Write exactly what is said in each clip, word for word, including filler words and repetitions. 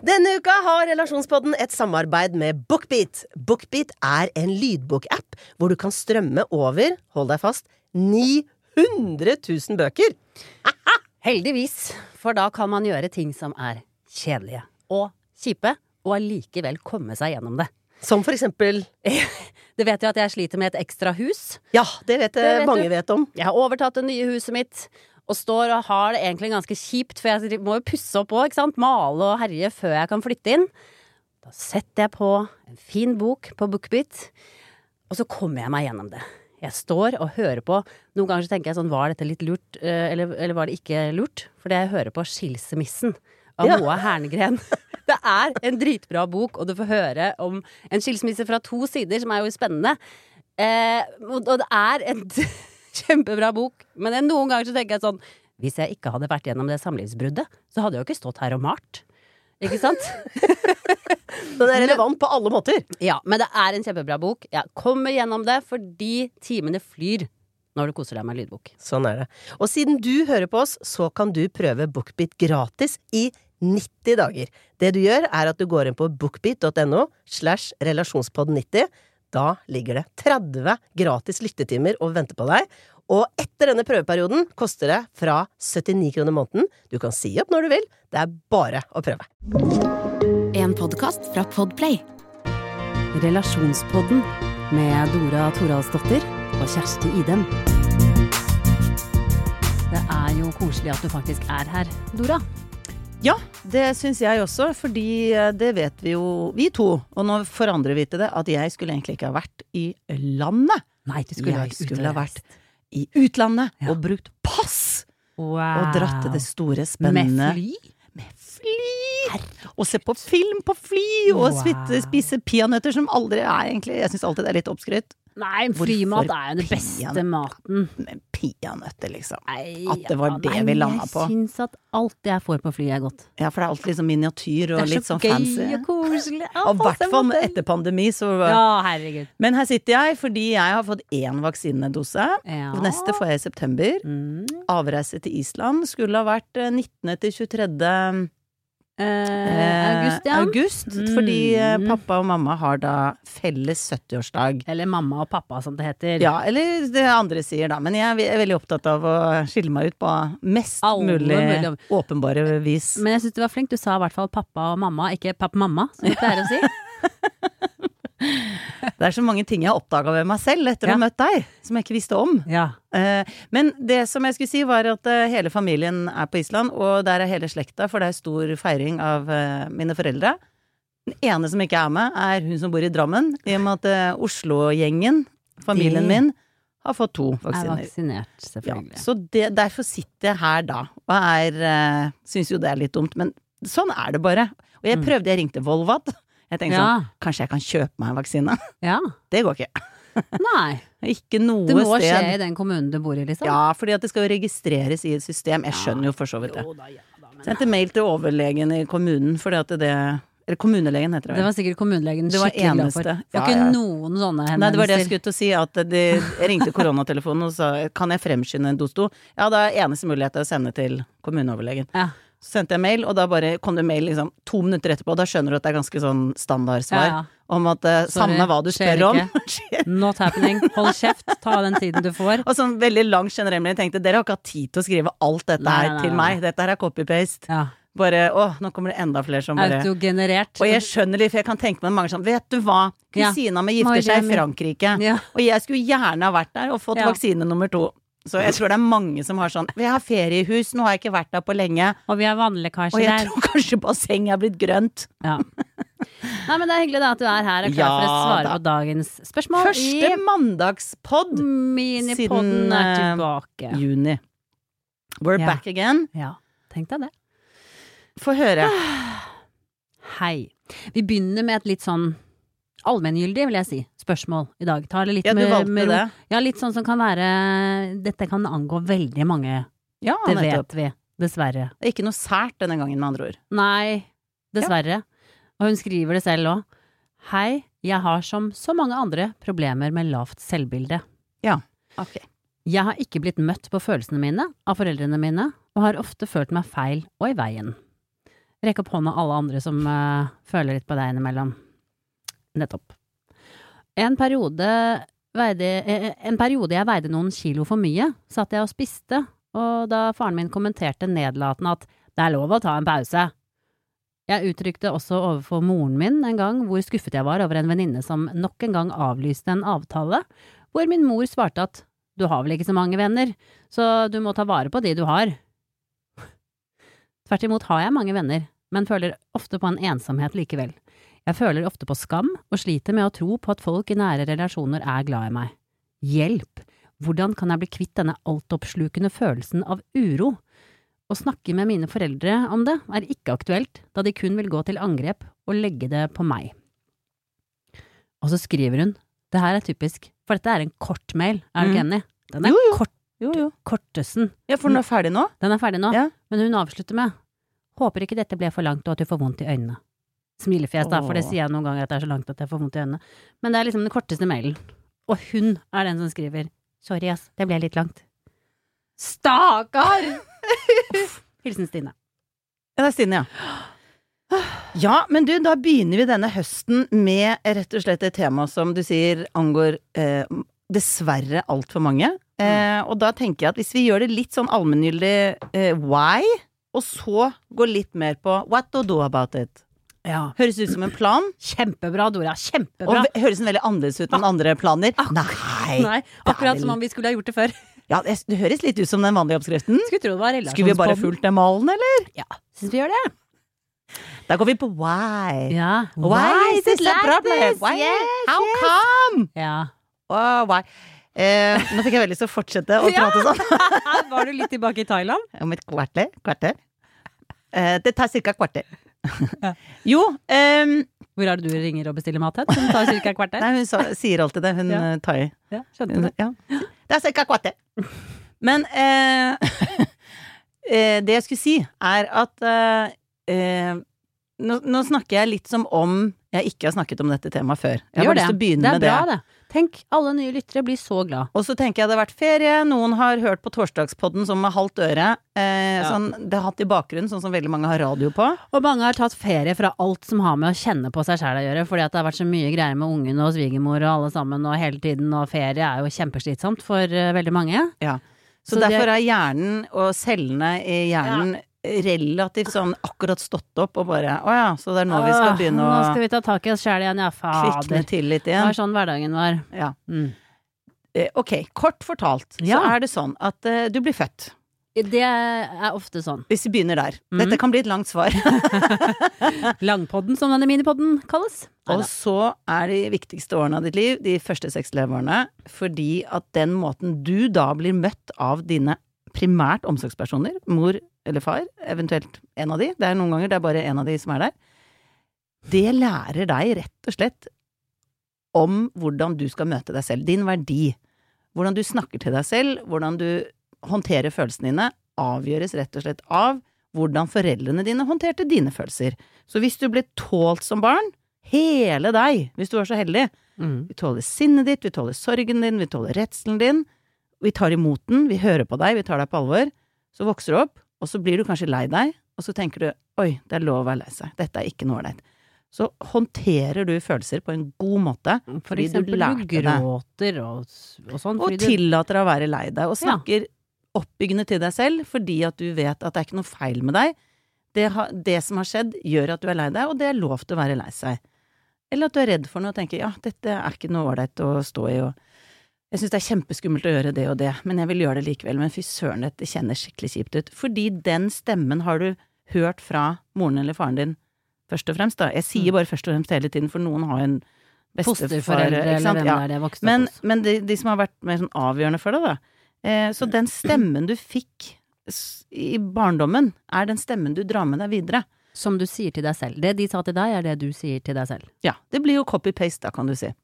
Denne uka har Relasjonspodden et samarbeid med BookBeat. BookBeat er en lydbok-app hvor du kan strømme over, hold deg fast, ni hundre tusen bøker. Heldigvis, for da kan man gjøre ting som er kjedelige og kjipe, og allikevel komme seg gjennom det. Som for eksempel... Det vet jo at jeg sliter med et ekstra hus. Ja, det vet, det vet mange du. vet om. Jeg har overtatt det nye huset mitt, og står og har det egentlig ganske kjipt, for jeg må jo pusse opp også, ikke sant? Male og herje før jeg kan flytte inn. Da setter jeg på en fin bok på BookBeat, og så kommer jeg meg gjennom det. Jeg står og hører på, noen ganger så tenker jeg sånn, var dette litt lurt, eller, eller var det ikke lurt? Fordi jeg hører på Skilsmissen av ja. Moa Hernegren. Det er en dritbra bok, og du får høre om en skilsmisse fra to sider, som er jo spennende. Eh, og det er en kjempebra bok, men noen ganger så tenker jeg sånn, hvis jeg ikke hadde vært gjennom det samlivsbruddet, så hadde jeg jo ikke stått her og malt. Ikke sant? Den er relevant på alle måter. Ja, men det er en kjempebra bok. Jeg kommer gjennom det fordi timene flyr når du koser deg med lydbok. Sånn er det. Og siden du hører på oss, så kan du prøve BookBeat gratis i nitti dager. Det du gjør er at du går inn på bookbeat.no slash relasjonspodden nitti. Da ligger det tretti gratis lyttetimer og venter på deg. Og etter denne prøveperioden koster det fra syttini kroner måneden. Du kan si opp når du vil. Det er bare å prøve. En podcast fra Podplay. Relasjonspodden med Dora Toralsdottir og Kjersti Idem. Det er jo koselig at du faktisk er her, Dora. Ja, det synes jeg også, fordi det vet vi jo, vi to, og nå får andre vite det, at jeg skulle egentlig ikke ha vært i landet. Nei, du skulle, jeg skulle ha vært i utlandet ja. Og brukt pass. Wow. Og dratt til det store, spennende. Med fly? Med fly! Og se på film på fly, og wow. Svitte, spise peanøtter som aldri er egentlig, jeg synes alltid det er litt oppskrytt. Nei, flymat er jo det beste maten. Med peanøtter, liksom. Nei, at det var det nei, vi landet på. Jeg synes at alt jeg får på fly er godt. Ja, for det er alltid liksom miniatyr og litt sånn fancy. Det er så gøy og koselig. Og i hvert fall etter pandemi, så... Ja, herregud. Men her sitter jeg, fordi jeg har fått én vaksinedose. Ja. Neste får jeg i september. Mm. Avreise til Island skulle ha vært nittende til tjuetredje Eh, august, ja. August, mm. fordi eh, pappa og mamma har da felles syttiårsdag. Eller mamma og pappa, som det heter. Ja, eller det andre sier da. Men jeg er veldig opptatt av å skille meg ut på mest Alle mulig, mulig åpenbare vis. Men jeg synes du var flink. Du sa i hvert fall pappa og mamma, ikke pappa-mamma, som du pleier å si. Det er så mange ting jeg har oppdaget ved meg selv etter ja. Å ha møtt deg, som jeg ikke visste om. Ja. Uh, men det som jeg skulle si var at uh, hele familien er på Island, og der er hele slekta, for det er stor feiring av uh, mine foreldre. Den ene som ikke er med, er hun som bor i Drammen, i og med at uh, Oslo-gjengen, familien min, har fått to vaksiner. Er vaksinert, selvfølgelig. Ja, så det, derfor sitter jeg her da, og er, uh, synes jo det er litt dumt, men sånn er det bare. Og jeg prøvde, jeg ringte Volvat. Jeg tenkte ja. sånn, kanskje jeg kan kjøpe meg en vaksine? Ja. Det går ikke. Nei. Ikke noe sted. Det må sted. skje i den kommunen du bor i, liksom? Ja, fordi at det skal jo registreres i et system. Jeg skjønner jo for så vidt det. Jo, da, ja, da, men... Sendte mail til overlegen i kommunen, fordi at det... Eller kommunelegen heter det. Det var sikkert kommunelegen det var skikkelig glad for. Det var ja, ikke ja. Noen sånne henvendelser. Nei, det var det jeg skulle til å si, at de, jeg ringte koronatelefonen og sa, kan jeg fremskynde en dosto? Ja, det er eneste mulighet å sende til kommuneoverlegen. Ja. Så sendte jeg mail, og da bare kom det mail liksom to minutter etterpå, og da skjønner du at det er ganske sånn standardsvar, ja, ja. Om at uh, samme hva du spør om. Not happening, hold kjeft, ta den tiden du får. Og sånn veldig lang generell, men jeg tenkte, dere har ikke hatt tid til å skrive alt dette nei, her nei, nei, til nei. meg, dette her er copy-paste. Ja. Bare, åh, nå kommer det enda flere som bare... Autogenerert. Og jeg skjønner litt, for jeg kan tenke meg mange sånn, vet du hva, Kristina med gifter ja. seg i Frankrike, ja. og jeg skulle gjerne ha vært der og fått ja. Vaksine nummer to. Så jeg tror det er mange som har sånn, vi har feriehus, nå har jeg ikke vært der på lenge. Og vi har vannlekkasje der. Og jeg der. Tror kanskje bassenget er blitt grønt. Ja. Nei, men det er hyggelig da at du er her og klar ja, for å svare da. På dagens spørsmål. Første I mandagspodd Minipodden er tilbake. Juni. We're ja. Back again. Ja, tenk deg det. Få høre. Hei. Vi begynner med et litt sånn allmenngyldig, vil jeg si, spørsmål i dag. Ta det litt ja, du med, valgte med det. Ja, litt sånn som kan være, dette kan angå veldig mange. Ja, det nettopp. vet vi, dessverre. Det er ikke noe sært denne gangen, med andre ord. Nei, dessverre. Ja. Og hun skriver det selv også. Hei, jeg har som så mange andre problemer med lavt selvbilde. Ja, ok. Jeg har ikke blitt møtt på følelsene mine av foreldrene mine, og har ofte følt meg feil og i veien. Rekk opp hånda alle andre som uh, føler litt på deg innimellom. Nettopp. En periode, veide, en periode jeg veide noen kilo for mye, satt jeg og spiste, og da faren min kommenterte nedlatende at det er lov å ta en pause. Jeg uttrykte også overfor moren min en gang hvor skuffet jeg var over en venninne som nok en gang avlyste en avtale, hvor min mor svarte at du har vel ikke så mange venner, så du må ta vare på de du har. Tvert imot har jeg mange venner, men føler ofte på en ensomhet likevel. Jeg føler ofte på skam og sliter med å tro på at folk i nære relasjoner er glad i meg. Hjelp! Hvordan kan jeg bli kvitt denne altoppslukende følelsen av uro? Å snakke med mine foreldre om det er ikke aktuelt, da de kun vil gå til angrep og legge det på meg. Og så skriver hun, det her er typisk, for dette er en kort mail, er du ikke enig? Den er Jo, jo. kort, Jo, jo. kortesen. Ja, for den er ferdig nå. Den er ferdig nå, Ja. men hun avslutter med, håper ikke dette ble for langt og at du får vondt i øynene. Smilefjes da, for det Åh. sier jeg noen ganger at det er så langt at jeg får vondt i øynene. Men det er liksom den korteste mailen. Og hun er den som skriver, sorry ass, det ble litt langt. Stakkar! Hilsen Stine. Ja, det er Stine, ja. Ja, men du, da begynner vi denne høsten med rett og slett et tema som du sier angår eh, dessverre alt for mange. Eh, og da tenker jeg at hvis vi gjør det litt sånn allmenngyldig eh, why, og så går litt mer på what to do about it. Ja. Høres ut som en plan, Kjempebra, Dora, og kjempebra. ve- høres den veldig annerledes ut enn andre planer. Nei! Nei, akkurat som om vi skulle ha gjort det før. Ja, det, det høres litt ut som den vanlige oppskriften. Skulle tro det var relasjonspodden. Skulle vi bare fulgt den malen, eller? Ja, synes vi gjør det. Da går vi på why. Ja. Why is this a problem? Why? How come? Ja. Oh, why? Eh, nå fikk jeg veldig lyst til å fortsette å Ja. prate sånn. Var du litt tilbake i Thailand? Om et kvarter. kvarter. Eh, det tar cirka kvarter. Jo, ehm, Hvor er det du ringer og bestiller mat hen? Som tar cirka et kvarter? nei, hun sa, sier alltid det, hun Ja. ja. Thai. Ja, skjønte det. Ja. Det er cirka kvarter. Men eh, eh, det jeg skulle si, er at eh, eh, nå, nå snakker jeg litt som om jeg ikke har snakket om dette temaet før. Jeg har Gjør bare lyst til å begynne det er med bra, det. det. Tenk, alle nye lyttere blir så glad. Og så tenker jeg det har vært ferie, noen har hørt på torsdagspodden som med halvt øre. Eh, Ja. sånn, det har hatt i bakgrunnen, sånn som veldig mange har radio på. Og mange har tatt ferie fra alt som har med å kjenne på seg selv å gjøre, fordi at det har vært så mye greier med ungen og svigermor og alle sammen og hele tiden, og ferie er jo kjempeslitsomt for uh, veldig mange. Ja. Så, Så det- derfor er hjernen og cellene i hjernen relativt sånn akkurat stått opp og bare å ja, så det er nå vi skal Åh, begynne Nå å skal vi ta tak i oss selv igjen, ja, kvikne fader. til litt Det igjen. var sånn hverdagen var. Ja. Mm. Eh, ok, kort fortalt Ja. så er det sånn at eh, du blir født. Det er ofte sånn. Hvis vi begynner der. Mhm. Dette kan bli et langt svar. Langpodden, som denne minipodden kalles. Og Neida. så er de viktigste årene av ditt liv de første seks leveårene, fordi at den måten du da blir møtt av dine primært omsorgspersoner, mor eller far, eventuelt en av de, det er noen ganger det er bare en av de som er der, det lærer deg rett og slett om hvordan du skal møte deg selv, din verdi, hvordan du snakker til deg selv, hvordan du håndterer følelsene dine, avgjøres rett og slett av hvordan foreldrene dine håndterte dine følelser. Så hvis du ble tålt som barn, hele deg, hvis du er så heldig, Mm. vi tåler sinnet ditt, vi tåler sorgen din, vi tåler redselen din, vi tar imot den, vi hører på deg, vi tar deg på alvor, så vokser du opp, og så blir du kanskje lei deg, og så tenker du, oi, det er lov å være lei seg, dette er ikke noe ålreit. Så håndterer du følelser på en god måte, For fordi du eksempel du, lærte det. gråter og, og sånn. Og fordi du- tillater deg å være lei deg, og snakker oppbyggende til deg selv, fordi at du vet at det er ikke noe feil med deg. Det, ha, det som har skjedd, gjør at du er lei deg, og det er lov til å være lei seg. Eller at du er redd for noe og tenker, ja, dette er ikke noe ålreit å stå i, og jeg synes det er kjempeskummelt å gjøre det og det, men jeg vil gjøre det likevel, men fy søren, dette kjennes skikkelig kjipt ut. Fordi den stemmen har du hørt fra moren eller faren din, først og fremst da. Jeg sier bare først og fremst hele tiden, for noen har en bestefar, Fosterforeldre ikke eller sant? hvem Ja. det er det vokste Men, opp hos. men de, de som har vært mer sånn avgjørende for deg, da. Eh, så den stemmen du fikk s- i barndommen, er den stemmen du drar med deg videre. Som du sier til deg selv. Det de sa til deg, er det du sier til deg selv. Ja, det blir jo copy-paste da, kan du si.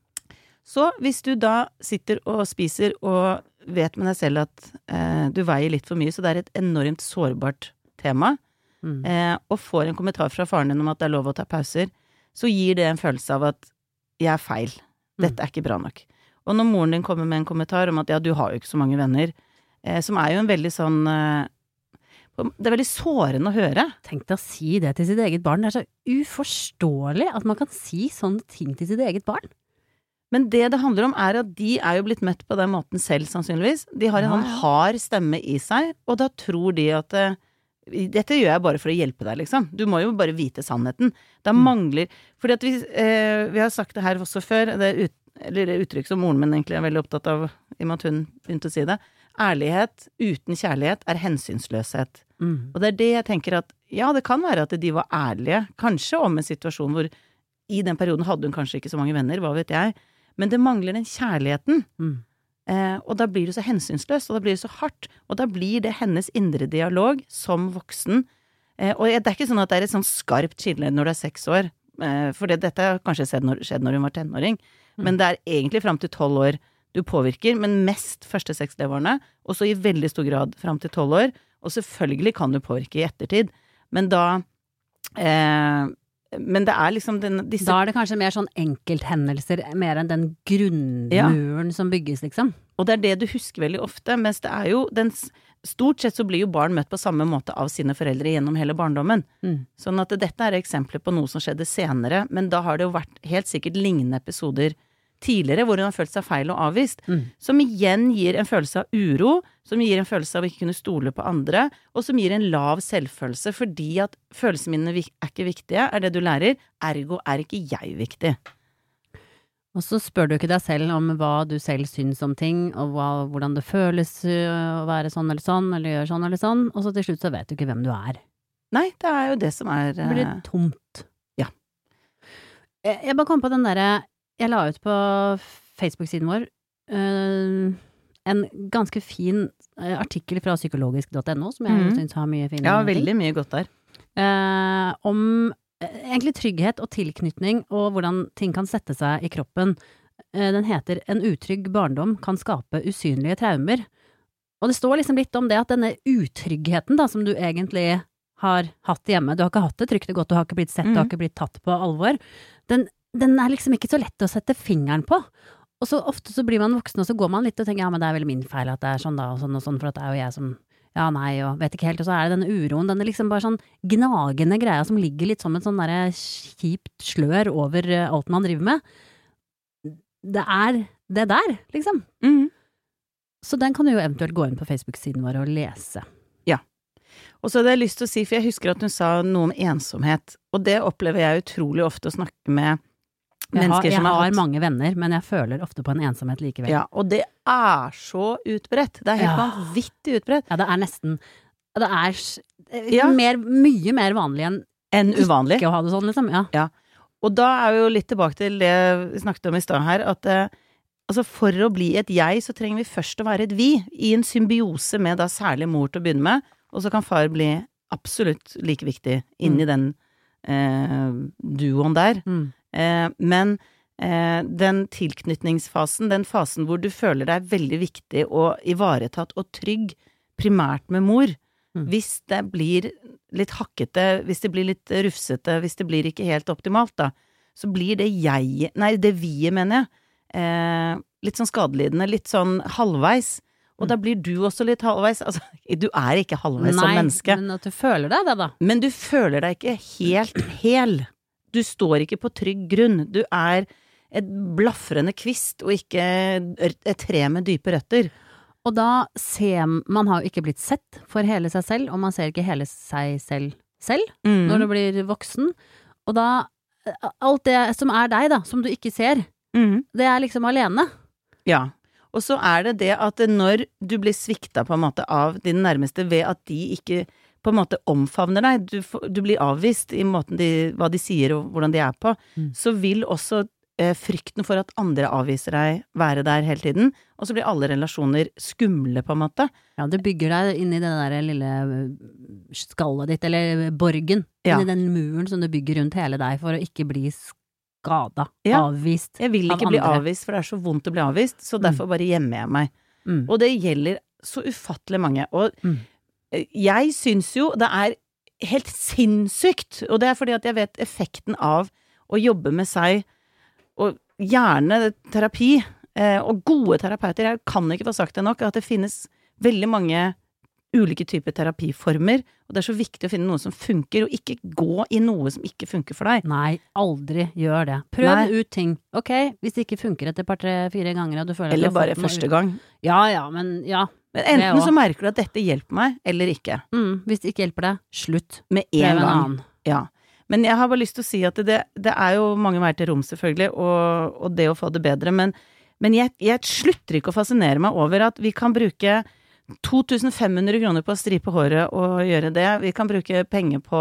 Så hvis du da sitter og spiser og vet med deg selv at eh, du veier litt for mye, så det er et enormt sårbart tema, Mm. eh, og får en kommentar fra faren din om at det er lov å ta pauser, så gir det en følelse av at jeg er feil. Dette er ikke bra nok. Og når moren din kommer med en kommentar om at ja, du har jo ikke så mange venner, eh, som er jo en veldig sånn eh, Det er veldig sårende å høre. Tenk deg å si det til sitt eget barn. Det er så uforståelig at man kan si sånne ting til sitt eget barn. Men det det handler om er at de er jo blitt møtt på den måten selv, sannsynligvis. De har en Ja, sånn ja. hard stemme i seg, og da tror de at eh, dette gjør jeg bare for å hjelpe deg, liksom. Du må jo bare vite sannheten. Da Mm. mangler Fordi at vi, eh, vi har sagt det her også før, det er ut, eller det uttrykk som moren min egentlig er veldig opptatt av, i og med at hun begynte å si det. Ærlighet uten kjærlighet er hensynsløshet. Mm. Og det er det jeg tenker at, ja, det kan være at de var ærlige, kanskje om en situasjon hvor i den perioden hadde hun kanskje ikke så mange venner, hva vet jeg, men det mangler den kjærligheten. Mm. Eh, og da blir det så hensynsløst, og da blir det så hardt, og da blir det hennes indre dialog som voksen. Eh, og det er ikke sånn at det er et sånn skarpt skille når du er seks år, eh, for det, dette har kanskje skjedd når, skjedd når hun var tenåring, Mm. men det er egentlig frem til tolv år du påvirker, men mest første seks leveårene, og så i veldig stor grad frem til tolv år, og selvfølgelig kan du påvirke i ettertid, men da eh, men det er liksom den, disse Da er det kanskje mer sånn enkelthendelser, mer enn den grunnmuren som bygges, liksom. Og det er det du husker veldig ofte, mens det er jo den, stort sett så blir jo barn møtt på samme måte av sine foreldre gjennom hele barndommen. Mm. Sånn at dette er eksempler på noe som skjedde senere, men da har det jo vært helt sikkert lignende episoder tidligere, hvor hun har følt seg feil og avvist, Mm. som igjen gir en følelse av uro, som gir en følelse av å ikke kunne stole på andre, og som gir en lav selvfølelse, fordi at følelsene mine er ikke viktige, er det du lærer, ergo er ikke jeg viktig. Og så spør du ikke deg selv om hva du selv syns om ting, og hva, hvordan det føles øh, å være sånn eller sånn, eller gjøre sånn eller sånn, og så til slutt så vet du ikke hvem du er. Nei, det er jo det som er Det blir eh, tomt. Ja. Jeg, jeg bare kom på den derre, jeg la ut på Facebook-siden vår øh, en ganske fin øh, artikkel fra psykologisk punktum no, som jeg Mhm. synes har mye fine Ja, ting. veldig mye godt der. Eh, om eh, egentlig trygghet og tilknytning, og hvordan ting kan sette seg i kroppen. Eh, den heter En utrygg barndom kan skape usynlige traumer. Og det står liksom litt om det at denne utryggheten da, som du egentlig har hatt hjemme, du har ikke hatt det trygt og godt, du har ikke blitt sett, du har Mhm. ikke blitt tatt på alvor, den, den er liksom ikke så lett å sette fingeren på. Og så ofte så blir man voksen, og så går man litt og tenker, ja, men det er vel min feil at det er sånn da, og sånn og sånn, for at det er jo jeg som ja, nei, og vet ikke helt, og så er det denne uroen, denne liksom bare sånn gnagende greia som ligger litt som et sånn derre kjipt slør over eh, alt man driver med. Det er det der, liksom. Mhm. Så den kan du jo eventuelt gå inn på Facebook-siden vår og lese. Og så hadde jeg lyst til å si, for jeg husker at hun sa noe om ensomhet, og det opplever jeg utrolig ofte å snakke med Jeg har, mennesker jeg som har har hatt mange venner, men jeg føler ofte på en ensomhet likevel. Ja, og det er så utbredt. Det er helt Ja. vanvittig utbredt. Ja, det er nesten Det er s- Ja. mer, mye mer vanlig enn Enn uvanlig. ikke å ha det sånn, liksom. Ja. Og da er vi jo litt tilbake til det vi snakket om i stad her, at eh, altså for å bli et jeg, så trenger vi først å være et vi, i en symbiose med da særlig mor til å begynne med, og så kan far bli absolutt like viktig inn i den eh, duoen der. Mm. Eh, men eh, den tilknytningsfasen, den fasen hvor du føler deg veldig viktig og ivaretatt og trygg, primært med mor, Mm. hvis det blir litt hakkete, hvis det blir litt rufsete, hvis det blir ikke helt optimalt, da, så blir det jeg, nei, det vi, mener jeg, eh, litt sånn skadelidende, litt sånn halvveis. Og da blir du også litt halvveis. Altså, du er ikke halvveis som Nei, menneske. men at du føler deg det, da. Men du føler deg ikke helt hel. Du står ikke på trygg grunn. Du er et blafrende kvist, og ikke et tre med dype røtter. Og da ser man har jo ikke blitt sett for hele seg selv, og man ser ikke hele seg selv selv Mm. når du blir voksen. Og da, alt det som er deg da, som du ikke ser, Mm. det er liksom alene. Ja. Og så er det det at når du blir svikta på en måte av dine nærmeste ved at de ikke på en måte omfavner deg, du, får- du blir avvist i måten de, hva de sier og hvordan de er på, Mm. så vil også eh, frykten for at andre avviser deg være der hele tiden, og så blir alle relasjoner skumle på en måte. Ja, du bygger deg inn i det der lille skallet ditt, eller borgen, Ja. inn i den muren som du bygger rundt hele deg for å ikke bli skada, Ja. avvist Jeg vil av ikke bli andre. avvist, for det er så vondt å bli avvist, så derfor bare gjemmer jeg meg. Mm. Og det gjelder så ufattelig mange. Og Mm. eh, jeg syns jo det er helt sinnssykt, og det er fordi at jeg vet effekten av å jobbe med seg, og gjerne terapi, eh, og gode terapeuter. Jeg kan ikke få sagt det nok, at det finnes veldig mange ulike typer terapiformer, og det er så viktig å finne noe som funker, og ikke gå i noe som ikke funker for deg. Nei, aldri gjør det. Prøv Nei. ut ting. Ok, hvis det ikke funker etter et par, tre, fire ganger, og du føler Eller at du har bare fått noe første ut- gang. Ja, ja, men ja. Men Det enten også. så merker du at dette hjelper meg, eller ikke. Mm, hvis det ikke hjelper deg, slutt. Med Prøv en en gang. annen. Ja. Men jeg har bare lyst til å si at det, det er jo mange veier til rom selvfølgelig, og, og det å få det bedre, men, men jeg, jeg slutter ikke å fascinere meg over at vi kan bruke to tusen fem hundre kroner på å stripe håret og gjøre det. Vi kan bruke penger på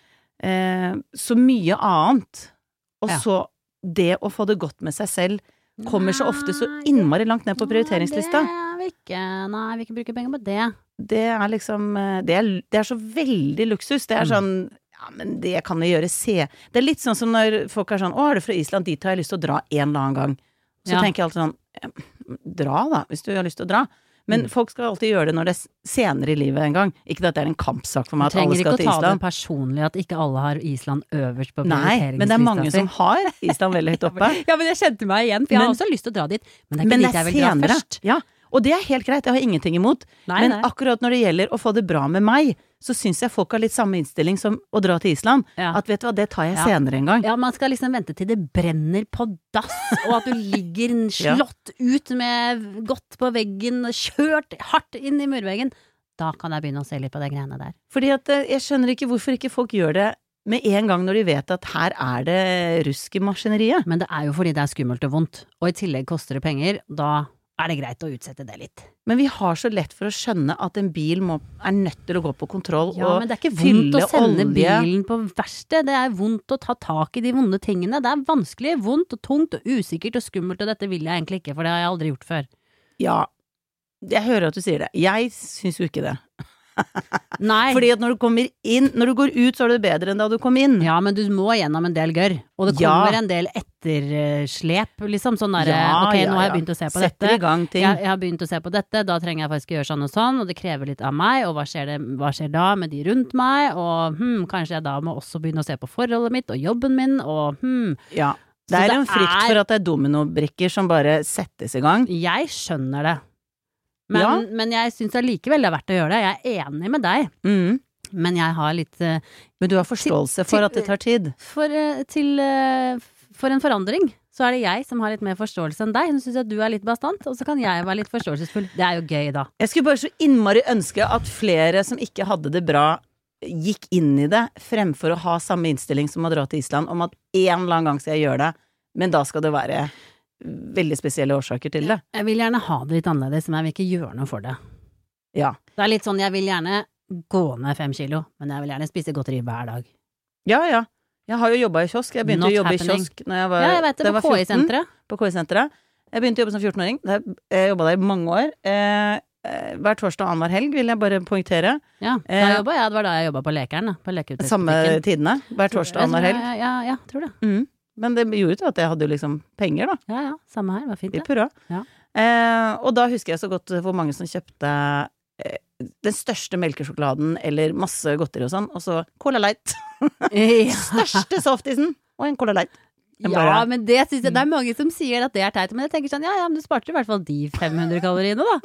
eh, så mye annet. Og Ja. så det å få det godt med seg selv kommer så ofte så innmari langt ned på prioriteringslista. Nei, det er vi ikke. Nei, vi ikke bruker penger på det. Det er liksom eh, det er, det er så veldig luksus. Det er Mm. sånn ja, men det kan vi gjøre, se. Det er litt sånn som når folk er sånn, å, er du fra Island, dit har jeg lyst til å dra en eller annen gang. Så Ja. tenker jeg alltid sånn, ja, dra da, hvis du har lyst til å dra. Men Mm. folk skal alltid gjøre det når det er senere i livet en gang. Ikke at det er en kampsak for Du meg at alle trenger ikke skal å til ta det Island. personlig at ikke alle har Island øverst på Nei, prioriteringslista men det er mange si. som har Island veldig høyt oppe. Ja, men jeg kjente meg igjen, for jeg har Men- også lyst til å dra dit. Men det er ikke Men det dit jeg er vil dra senere. først. Ja, og det er helt greit, jeg har ingenting imot. Nei, Men nei. akkurat når det gjelder å få det bra med meg, så syns jeg folk har litt samme innstilling som å dra til Island. Ja. At vet du hva, det tar jeg Ja. senere en gang. Ja, man skal liksom vente til det brenner på dass, og at du ligger Ja. slått ut med godt på veggen, kjørt hardt inn i murveggen. Da kan jeg begynne å se litt på de greiene der. Fordi at eh, jeg skjønner ikke hvorfor ikke folk gjør det med en gang når de vet at her er det rusk i maskineriet. Men det er jo fordi det er skummelt og vondt, og i tillegg koster det penger. Da er det greit å utsette det litt. Men vi har så lett for å skjønne at en bil må, er nødt til å gå på kontroll Ja, og men det er ikke vondt fylle å sende olje. bilen på verksted. Det er vondt å ta tak i de vonde tingene. Det er vanskelig, vondt og tungt og usikkert og skummelt, og dette vil jeg egentlig ikke, for det har jeg aldri gjort før. Ja, jeg hører at du sier det. Jeg syns jo ikke det. Nei. Fordi at når du kommer inn, når du går ut, så er det bedre enn da du kom inn. Ja, men du må gjennom en del gørr, og det Ja. kommer en del etterslep, liksom. Sånn derre, Ja, ok, ja, nå har jeg ja. begynt å se på Setter dette. i gang ting. Jeg, jeg har begynt å se på dette, da trenger jeg faktisk å gjøre sånn og sånn, og det krever litt av meg, og hva skjer, det, hva skjer da med de rundt meg, og hm, kanskje jeg da må også begynne å se på forholdet mitt og jobben min, og hm. Ja. Det Så er det en frykt er- for at det er dominobrikker som bare settes i gang. Jeg skjønner det. Men, Ja. men jeg syns allikevel det er verdt å gjøre det. Jeg er enig med deg, Mm. men jeg har litt eh, Men du har forståelse for til- at det tar tid. for, eh, til, eh, for en forandring. Så er det jeg som har litt mer forståelse enn deg. Hun syns at du er litt bastant, og så kan jeg være litt forståelsesfull. Det er jo gøy, da. Jeg skulle bare så innmari ønske at flere som ikke hadde det bra, gikk inn i det, fremfor å ha samme innstilling som å dra til Island, om at en eller annen gang skal jeg gjøre det, men da skal det være veldig spesielle årsaker til det. Jeg vil gjerne ha det litt annerledes, men jeg vil ikke gjøre noe for det. Ja. Det er litt sånn, jeg vil gjerne gå ned fem kilo, men jeg vil gjerne spise godteri hver dag. Ja, ja. Jeg har jo jobbet i kiosk. Jeg begynte Not å jobbe happening. i kiosk når jeg var, Ja, jeg vet det, da jeg på var fjorten, K I-senteret. på K I-senteret. Jeg begynte å jobbe som fjortenåring. Der- Jeg jobbet der i mange år. Eh, eh, hver torsdag og annenhver helg, vil jeg bare poengtere. Ja, da Eh, jobba jeg, det var da jeg jobba på Lekeren, da. På lekeutstyrsbutikken. Samme tidene. Hver torsdag og annenhver helg. Ja, ja, ja, tror det. Mm. Men det gjorde jo at jeg hadde jo liksom penger, da. Ja, ja, samme her, det var fint I det. purra. Ja. Eh, og da husker jeg så godt hvor mange som kjøpte eh, den største melkesjokoladen eller masse godteri og sånn, og så Cola Light. Ja. Største softisen og en Cola Light. Jeg Ja, bare- men det synes jeg, det er mange som sier at det er teit, men jeg tenker sånn, ja, ja, men du sparte i hvert fall de fem hundre kaloriene da.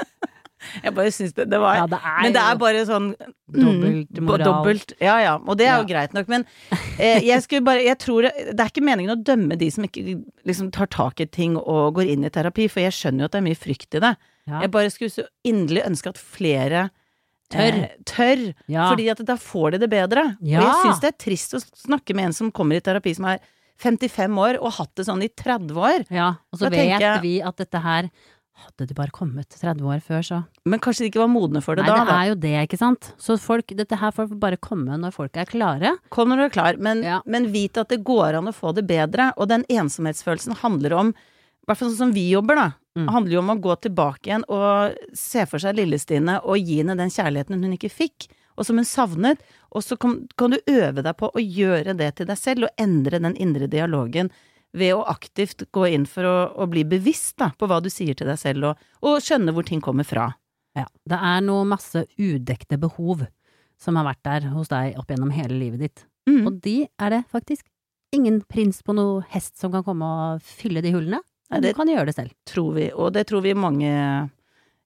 Jeg bare syns det, det var Ja, det er Men det jo er bare sånn dobbelt mm, moral. Dobbelt, ja ja, og det er jo Ja. greit nok, men eh, jeg skulle bare Jeg tror det, det er ikke meningen å dømme de som ikke liksom tar tak i ting og går inn i terapi, for jeg skjønner jo at det er mye frykt i det. Ja. Jeg bare skulle så inderlig ønske at flere Tør. eh, tør, Ja. fordi at da får de det bedre. Ja. Og jeg syns det er trist å snakke med en som kommer i terapi som er femtifem år og har hatt det sånn i tretti år. Ja, og så Da tenker vet jeg- vi at dette her hadde du bare kommet tretti år før, så. Men kanskje de ikke var modne for det Nei, da. det da. er jo det, ikke sant? Så folk, dette her får bare komme når folk er klare. Kom når du er klar, men, Ja. men vit at det går an å få det bedre, og den ensomhetsfølelsen handler om, i hvert fall sånn som vi jobber da, Mm. handler jo om å gå tilbake igjen og se for seg Lille-Stine og gi henne den kjærligheten hun ikke fikk, og som hun savnet, og så kan, kan du øve deg på å gjøre det til deg selv, og endre den indre dialogen ved å aktivt gå inn for å, å bli bevisst da, på hva du sier til deg selv, og, og skjønne hvor ting kommer fra. Ja. Det er noe masse udekte behov som har vært der hos deg opp gjennom hele livet ditt. Mm. Og de er det faktisk ingen prins på noe hest som kan komme og fylle de hullene. Nei, Du det- kan gjøre det selv. Tror vi, og det tror vi mange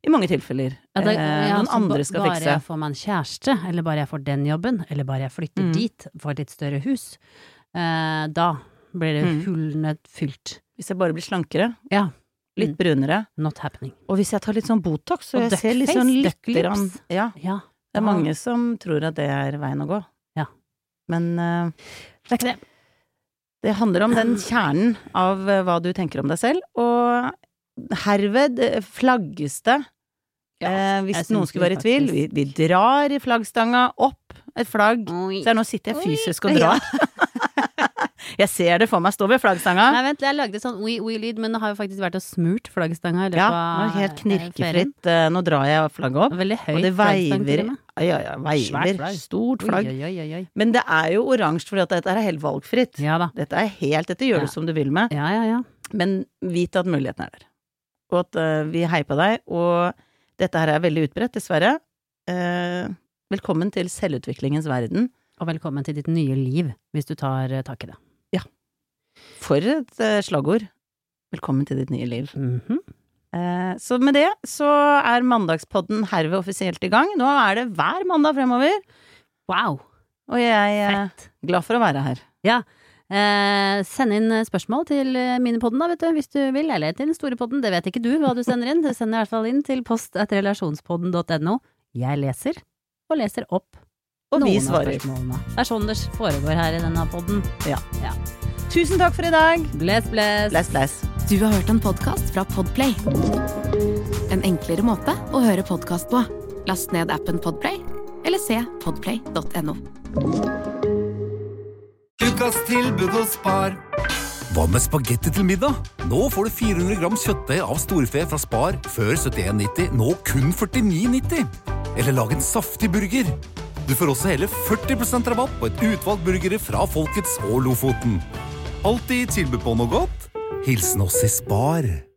I mange tilfeller. Ja, det, eh, ja, noen så andre ba- skal bare fikse. jeg får meg en kjæreste, eller bare jeg får den jobben, eller bare jeg flytter Mm. dit, får et litt større hus, eh, da blir det Mm. hullene fylt. Hvis jeg bare blir slankere, Ja, litt Mm. brunere, not happening. og hvis jeg tar litt sånn Botox, så Og jeg ser litt sånn duckface, litt ducklips. grann, ja, Ja. det er mange som tror at det er veien å gå. Ja. Men eh, Det er ikke det. det handler om den kjernen av eh, hva du tenker om deg selv, og herved eh, flagges det. Eh, hvis jeg noen synes skulle være i tvil, vi, faktisk- vi drar i flaggstanga opp et flagg. Oi. Så her, nå sitter jeg Oi. fysisk og drar. Jeg ser det for meg stå ved flaggstanga. Nei, vent, jeg lagde sånn oi-oi-lyd, men det har jo faktisk vært og smurt flaggstanga i løpet Ja, av nå er det helt eh, ferien. knirkefritt. Eh, Nå drar jeg flagget opp, Veldig høyt og det flaggstang til veiver. og med. Ja, ja, Svært veiver. flagg. Stort flagg. Oi, oi, oi, oi. Men det er jo oransje, fordi at dette er helt valgfritt. Ja da. Dette er helt, dette gjør Ja. du som du vil med. Ja, ja, ja. Men vit at muligheten er der. Og at eh, vi heier på deg, og dette her er veldig utbredt, dessverre. Eh, velkommen til selvutviklingens verden. Og velkommen til ditt nye liv, hvis du tar eh, tak i det. For et eh, slagord. Velkommen til ditt nye liv. Mhm. Eh, så med det så er mandagspodden herved offisielt i gang. Nå er det hver mandag fremover, Wow, og jeg er fett. glad for å være her. Ja. Eh, send inn spørsmål til eh, minipodden da, vet du, hvis du vil, eller til den store podden. Det vet ikke du hva du sender inn. Du sender i hvert fall inn til post at relasjonspodden punktum no. Jeg leser, og leser opp Og noen vi av svarer. spørsmålene. Det er sånn det foregår her i denne podden. Tusen takk for i dag. Bless, bless. Bless, bless. Du har hørt en podcast fra Podplay. En enklere måte å høre podcast på. Last ned appen Podplay, eller se podplay punktum no. Ukas tilbud hos Spar. Hva med spagetti til middag? Nå får du fire hundre gram kjøttdeig av storfe fra Spar før syttien nitti, nå kun førtini nitti. Eller lag en saftig burger. Du får også hele førti prosent rabatt på et utvalgt burgere fra Folkets og Lofoten. Alltid tilbud på noe godt. Hilsen oss i Spar.